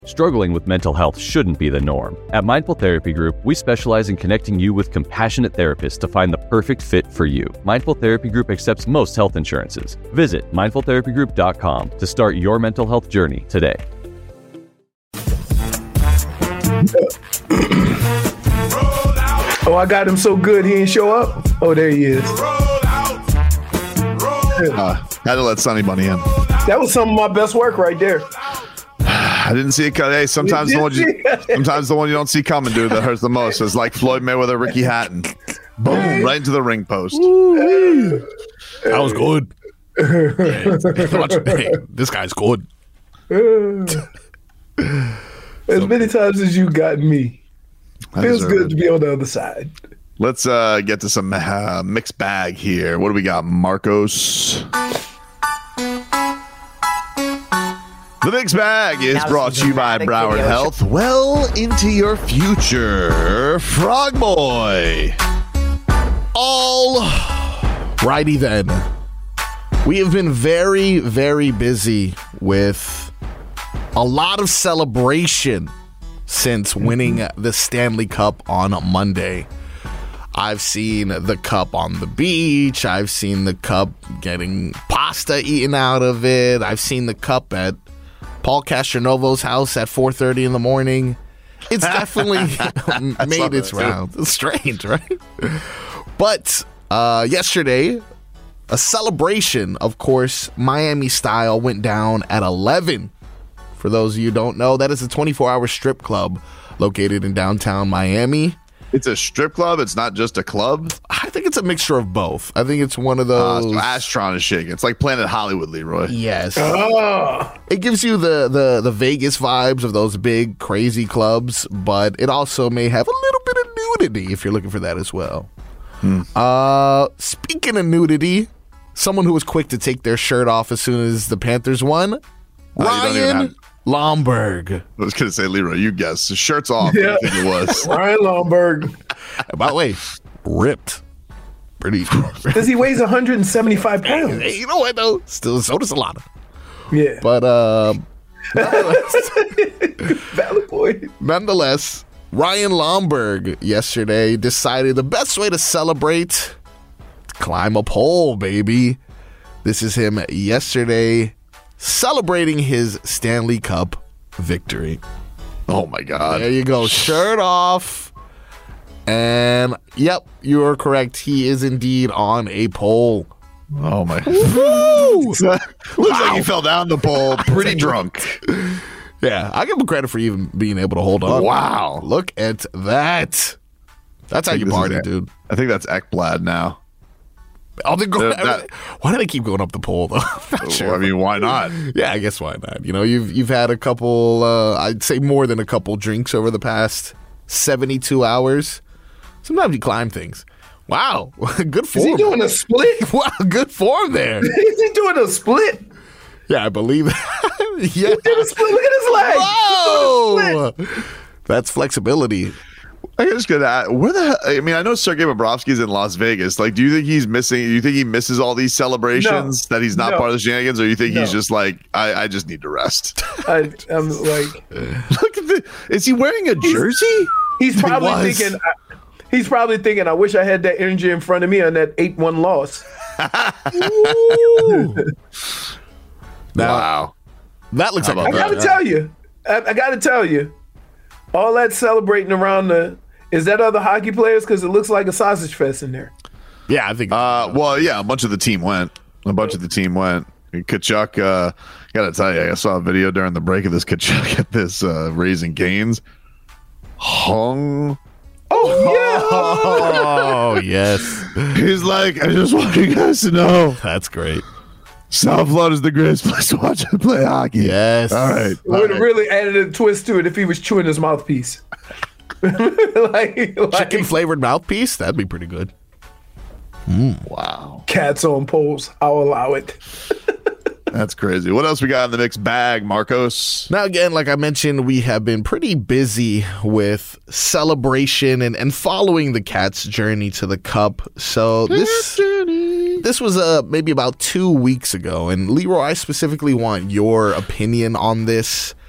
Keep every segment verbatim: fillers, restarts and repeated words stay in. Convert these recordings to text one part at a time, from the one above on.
Struggling with mental health shouldn't be the norm. At Mindful Therapy Group, we specialize in connecting you with compassionate therapists to find the perfect fit for you. Mindful Therapy Group accepts most health insurances. Visit mindful therapy group dot com to start your mental health journey today. Oh, I got him so good he didn't show up? Oh, there he is. Uh, had to let Sonny Bunny in. That was some of my best work right there. I didn't see it. Hey, sometimes the one you, sometimes the one you don't see coming, dude, that hurts the most. It's like Floyd Mayweather, Ricky Hatton. Boom, right into the ring post. That was good. Hey, this guy's good. As many times as you got me, feels good it. to be on the other side. Let's uh, get to some uh, mixed bag here. What do we got, Marcos? The mixed bag is brought to you by Broward Health. Well into your future, Frog Boy. All righty then. We have been very, very busy with a lot of celebration since winning the Stanley Cup on Monday. I've seen the cup on the beach. I've seen the cup getting pasta eaten out of it. I've seen the cup at Paul Castronovo's house at four thirty in the morning. It's definitely made its rounds. It's strange, right? But uh, yesterday, a celebration, of course, Miami style, went down at eleven. For those of you who don't know, that is a twenty-four hour strip club located in downtown Miami. It's a strip club? It's not just a club? I think it's a mixture of both. I think it's one of those. Uh, so Astron is shaking. It's like Planet Hollywood, Leroy. Yes. Oh. It gives you the, the, the Vegas vibes of those big, crazy clubs, but it also may have a little bit of nudity if you're looking for that as well. Hmm. Uh, speaking of nudity, someone who was quick to take their shirt off as soon as the Panthers won, oh, Ryan Lomberg. I was going to say, Leroy, you guess. The shirt's off. Yeah. I think it was. Ryan Lomberg. By the way, ripped. Pretty. Because he weighs one hundred seventy-five pounds. Hey, you know what, though? Still, so does a lot of. Yeah. But, uh, valid point. Nonetheless, Ryan Lomberg yesterday decided the best way to celebrate, to climb a pole, baby. This is him yesterday celebrating his Stanley Cup victory. Oh, my God. There you go. Shirt off. And, yep, you are correct. He is indeed on a pole. Oh, my. Looks wow. like he fell down the pole pretty drunk. Yeah, I give him credit for even being able to hold on. Wow. Look at that. That's how you party, is, dude. I think that's Ekblad now. Oh, they're going, that, why do they keep going up the pole, though? Well, sure. I mean, why not? Yeah, I guess why not? You know, you've you've had a couple, uh, I'd say more than a couple drinks over the past seventy-two hours. Sometimes you climb things. Wow, good form. Is he doing a split? Wow, good form there. Is he doing a split? Yeah, I believe that. Yeah. He did a split. Look at his leg. Whoa! That's flexibility. I just gonna ask, where the hell, I mean, I know Sergei Bobrovsky's in Las Vegas. Like, do you think he's missing? Do you think he misses all these celebrations no, that he's not no. part of the shenanigans, or you think no. he's just like, I, I just need to rest? I, I'm like, look at the. Is he wearing a jersey? He's, he's probably he thinking. He's probably thinking, I wish I had that energy in front of me on that eight one loss. Now, wow, that looks like. I gotta that? tell you, I, I gotta tell you, all that celebrating around the. Is that other hockey players? Because it looks like a sausage fest in there. Yeah, I think. Uh, well, yeah, a bunch of the team went. A bunch of the team went. Kachuk, uh, gotta tell you, I saw a video during the break of this Kachuk at this uh, Raising Cane's. Hung. Oh, yeah. Oh, yes. He's like, I just want you guys to know. That's great. South Florida is the greatest place to watch him play hockey. Yes. All right. It would have really added a twist to it if he was chewing his mouthpiece. like, like chicken flavored mouthpiece? That'd be pretty good. Mm. Wow. Cats on poles. I'll allow it. That's crazy. What else we got in the mixed bag, Marcos? Now, again, like I mentioned, we have been pretty busy with celebration and, and following the Cats' journey to the Cup. So this this was uh, maybe about two weeks ago. And Leroy, I specifically want your opinion on this.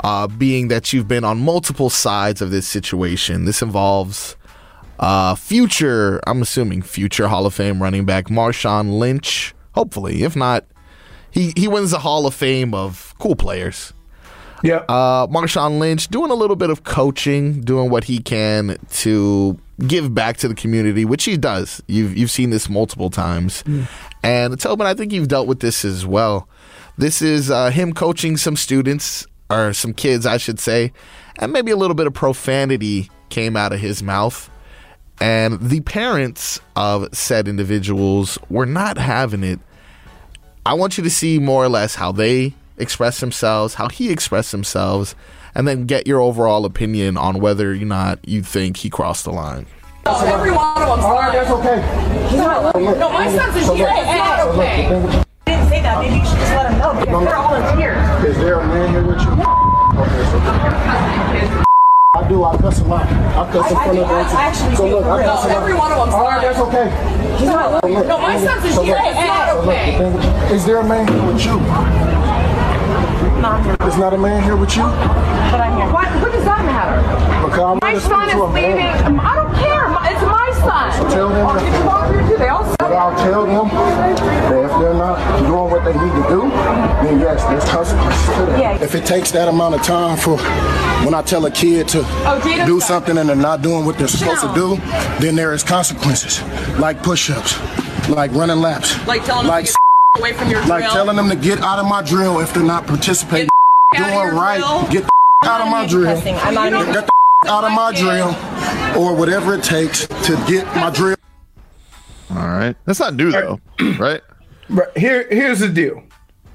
uh, being that you've been on multiple sides of this situation. This involves uh, future, I'm assuming future Hall of Fame running back Marshawn Lynch. Hopefully, if not, he, he wins the Hall of Fame of cool players. Yeah. Uh, Marshawn Lynch doing a little bit of coaching, doing what he can to give back to the community, which he does. You've you've seen this multiple times. Mm. And Tobin, I think you've dealt with this as well. This is uh, him coaching some students, or some kids, I should say, and maybe a little bit of profanity came out of his mouth. And the parents of said individuals were not having it. I want you to see more or less how they express themselves, how he expressed themselves, and then get your overall opinion on whether or not you think he crossed the line. Oh, every one of them's fine. That's okay. He's not, no, my son's in here. It's not okay. I didn't say that. Maybe you should just let him know because they're all in tears. Is there a man here with you? Okay, so I do. I cuss a lot. I cuss in front of them. I actually so look, I cuss a lot. Every one of them's all right, fine. that's okay. He's not, no, my son's in so here. Look, It's not okay. So look, is there a man here with you? Not here. There's not a man here with you? But I'm here. What, what does that matter? Because my son is leaving. I don't care. It's my son. So tell them. Or if you walk here too, they all But I'll tell them that if they're not doing what they need to do, then yes, there's consequences to that. Yeah. If it takes that amount of time for when I tell a kid to oh, do something and they're not doing what they're supposed to do, then there is consequences, like push-ups, like running laps, like telling like them to get away from your drill. Like telling them to get out of my drill if they're not participating, doing right. Drill. Get the out of my drill. I'm not even Get the out of my drill, or whatever it takes to get my drill. All right, that's not new though, right? Right. Here, here's the deal.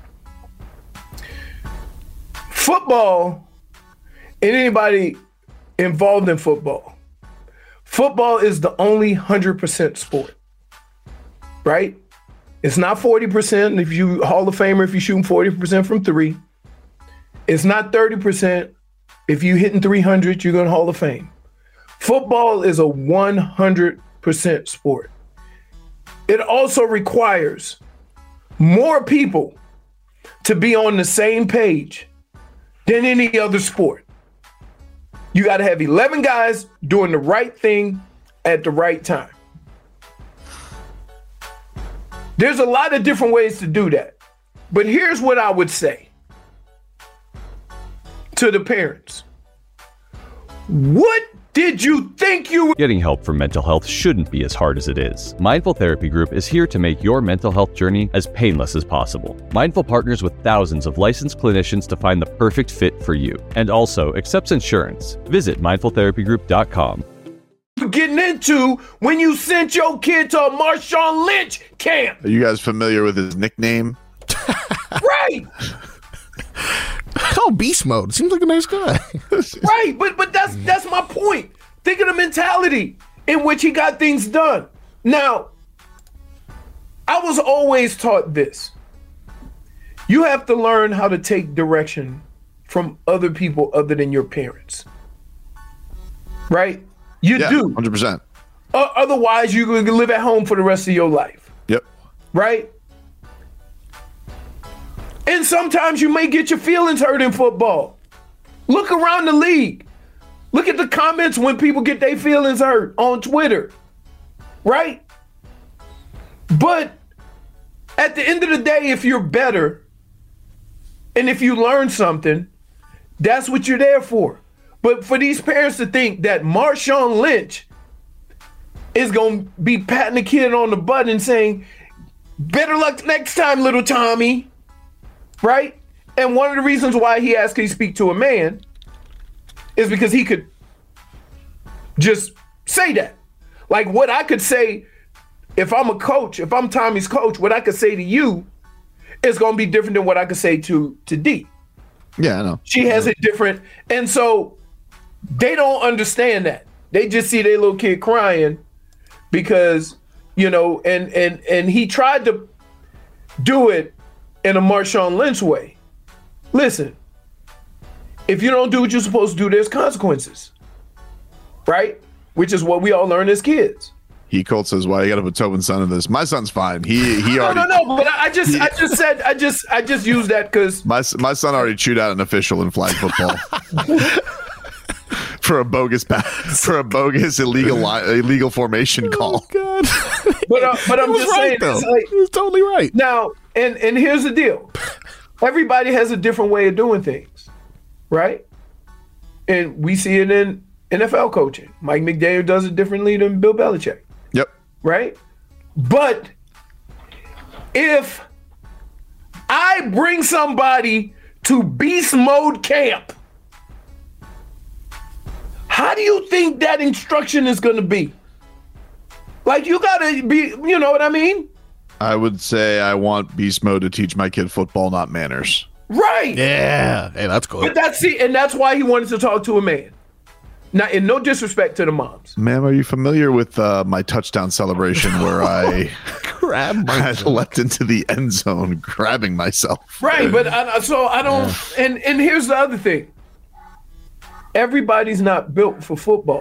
Football, and anybody involved in football, football is the only one hundred percent sport, right? It's not forty percent if you Hall of Famer if you're shooting forty percent from three. It's not thirty percent if you hitting three hundred, you're going to Hall of Fame. Football is a one hundred percent sport. It also requires more people to be on the same page than any other sport. You got to have eleven guys doing the right thing at the right time. There's a lot of different ways to do that. But here's what I would say to the parents. What did you think you were? Getting help for mental health shouldn't be as hard as it is. Mindful Therapy Group is here to make your mental health journey as painless as possible. Mindful partners with thousands of licensed clinicians to find the perfect fit for you, and also accepts insurance. Visit mindful therapy group dot com. Getting into when you sent your kid to a Marshawn Lynch camp. Are you guys familiar with his nickname? Right. Oh, beast mode. Seems like a nice guy. Right, but but that's that's my point. Think of the mentality in which he got things done. Now, I was always taught this. You have to learn how to take direction from other people other than your parents. Right? You yeah, do. one hundred percent. Uh, otherwise, you're going to live at home for the rest of your life. Yep. Right? And sometimes you may get your feelings hurt in football. Look around the league. Look at the comments when people get their feelings hurt on Twitter. Right? But at the end of the day, if you're better and if you learn something, that's what you're there for. But for these parents to think that Marshawn Lynch is going to be patting the kid on the butt and saying, better luck next time, little Tommy. Right? And one of the reasons why he asked, can he speak to a man, is because he could just say that. Like what I could say, if I'm a coach, if I'm Tommy's coach, what I could say to you is going to be different than what I could say to, to D. Yeah, I know. She has it different. And so they don't understand that. They just see their little kid crying because, you know, and and and he tried to do it in a Marshawn Lynch way. Listen, if you don't do what you're supposed to do, there's consequences, right? Which is what we all learn as kids. He Colt says, "Why you got to put Tobin's son in this?" My son's fine. He he already. No, no, no. But I just, I just said, I just, I just used that because my my son already chewed out an official in flag football for a bogus for a bogus illegal illegal formation call. Oh, God. But uh, but I'm just right, saying, though. like, He was totally right. Now, and and here's the deal: everybody has a different way of doing things, right? And we see it in N F L coaching. Mike McDaniel does it differently than Bill Belichick. Yep. Right? But if I bring somebody to beast mode camp, how do you think that instruction is going to be? Like, you got to be, you know what I mean? I would say I want beast mode to teach my kid football, not manners. Right. Yeah. Hey, that's cool. But that's see, and that's why he wanted to talk to a man. Now, in no disrespect to the moms. Ma'am, are you familiar with uh, my touchdown celebration where I Grab I leapt into the end zone grabbing myself? Right, but I, so I don't. Yeah. And and here's the other thing. Everybody's not built for football.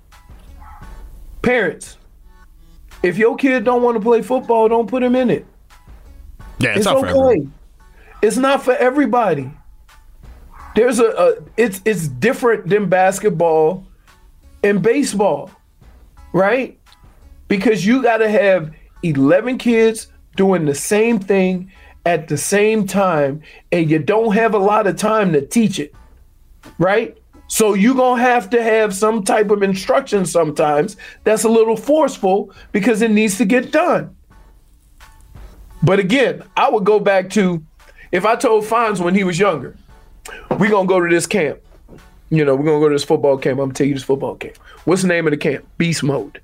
Parents, if your kid don't want to play football, don't put him in it. Yeah, it's, it's not okay. for everyone. It's not for everybody. There's a, a it's it's different than basketball and baseball, right? Because you got to have eleven kids doing the same thing at the same time, and you don't have a lot of time to teach it, right? So you're going to have to have some type of instruction sometimes that's a little forceful because it needs to get done. But again, I would go back to if I told Fonz when he was younger, we're going to go to this camp. You know, we're going to go to this football camp. I'm going to take you to this football camp. What's the name of the camp? Beast Mode.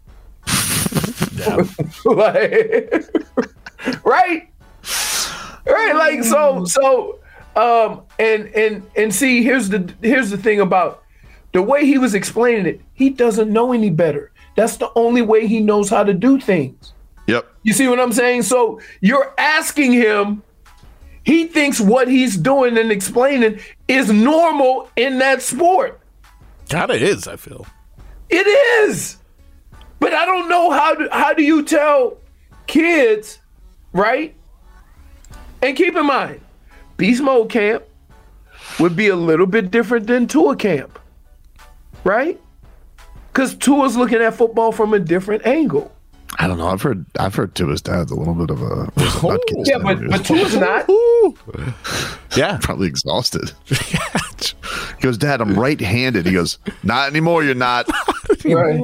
like, right? Right, like so so um and and and see here's the here's the thing about the way he was explaining it, he doesn't know any better. That's the only way he knows how to do things. Yep. You see what I'm saying? So you're asking him, he thinks what he's doing and explaining is normal in that sport. Kinda is, I feel. It is. But I don't know how do, how do you tell kids, right? And keep in mind, Beast Mode camp would be a little bit different than Tua camp, right? Because Tua's looking at football from a different angle. I don't know. I've heard I've heard Tua's dad's a little bit of a nutcase. Yeah, but, but Tua's not. Yeah. Probably exhausted. He goes, Dad, I'm right-handed. He goes, not anymore, you're not. Right.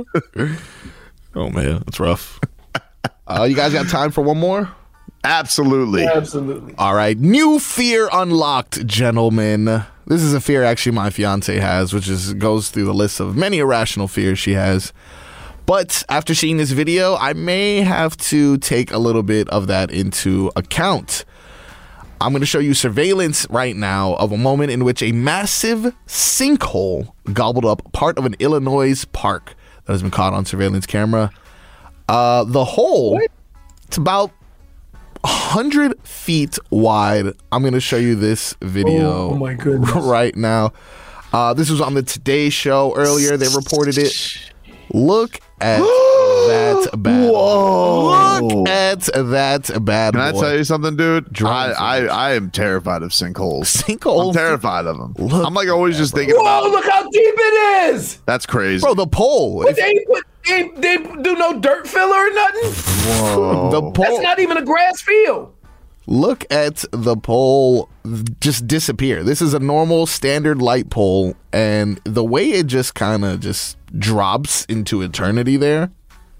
Oh, man, that's rough. Uh, you guys got time for one more? Absolutely. Absolutely. All right. New fear unlocked, gentlemen. This is a fear actually my fiance has, which is goes through the list of many irrational fears she has. But after seeing this video, I may have to take a little bit of that into account. I'm going to show you surveillance right now of a moment in which a massive sinkhole gobbled up part of an Illinois park that has been caught on surveillance camera. Uh, the hole, what? It's about one hundred feet wide. I'm going to show you this video oh, my goodness. right now. Uh, this was on the Today Show earlier. They reported it. Look at that bad Whoa. Look at that bad Can I boy. tell you something, dude? Drone I, I, I am terrified of sinkholes. Sinkholes? I'm terrified of them. Look I'm like always just thinking Whoa, about look how deep it is. That's crazy. Bro, the pole. But they, put, they, they do no dirt filler or nothing? Whoa. The pole. That's not even a grass field. Look at the pole just disappear. This is a normal standard light pole, and the way it just kind of just drops into eternity there.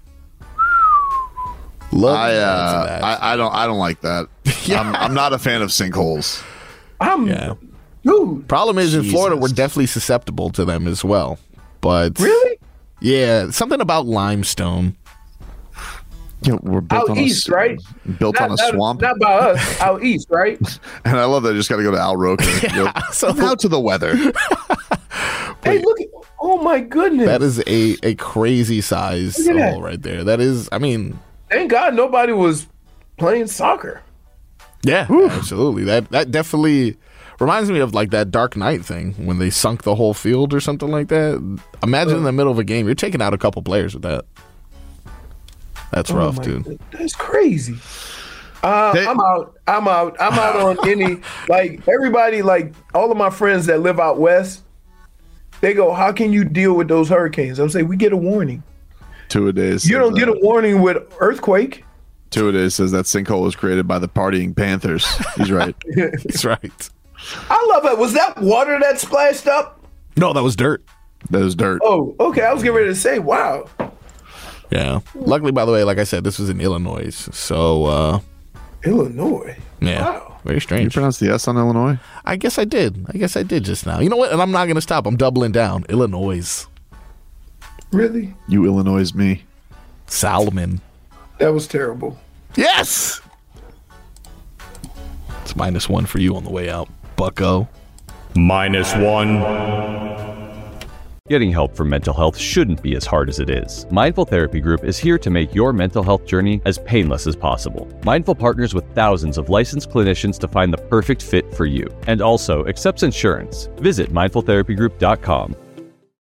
Look I, at uh, that. I I don't I don't like that. Yeah. I'm I'm not a fan of sinkholes. I'm, Yeah. dude. Problem is, in Jesus. Florida, we're definitely susceptible to them as well. But Really? yeah, something about limestone. You know, we're built Out on east, a, right? Built Not, on a not- swamp. Not by us. Out east, right? And I love that I just got to go to Al Roker. Yeah, so- Now to the weather. Hey, look at, oh my goodness. That is a, a crazy size Look at that. hole right there. That is, I mean, Thank God nobody was playing soccer. yeah, absolutely. That that definitely reminds me of like that Dark Knight thing when they sunk the whole field or something like that. Imagine in the middle of a game, you're taking out a couple players with that. That's Oh rough, my dude. God. That's crazy. Uh, They- I'm out. I'm out. I'm out on any, like, everybody, like, all of my friends that live out west, they go, how can you deal with those hurricanes? I'm saying, we get a warning. Two-a-days. You don't get a warning with earthquake. Two-a-days says that sinkhole was created by the partying Panthers. He's right. That's right. I love it. Was that water that splashed up? No, that was dirt. That was dirt. Oh, okay. I was getting ready to say, wow. Yeah. Luckily, by the way, like I said, this was in Illinois. So, uh, Illinois. yeah. Wow. Very You strange. pronounce the S on Illinois? I guess I did. I guess I did just now. You know what? And I'm not going to stop. I'm doubling down. Illinois. Really? You Illinois me. Salmon. That was terrible. Yes! It's minus one for you on the way out, bucko. Minus one. Getting help for mental health shouldn't be as hard as it is. Mindful Therapy Group is here to make your mental health journey as painless as possible. Mindful partners with thousands of licensed clinicians to find the perfect fit for you, and also accepts insurance. Visit mindful therapy group dot com.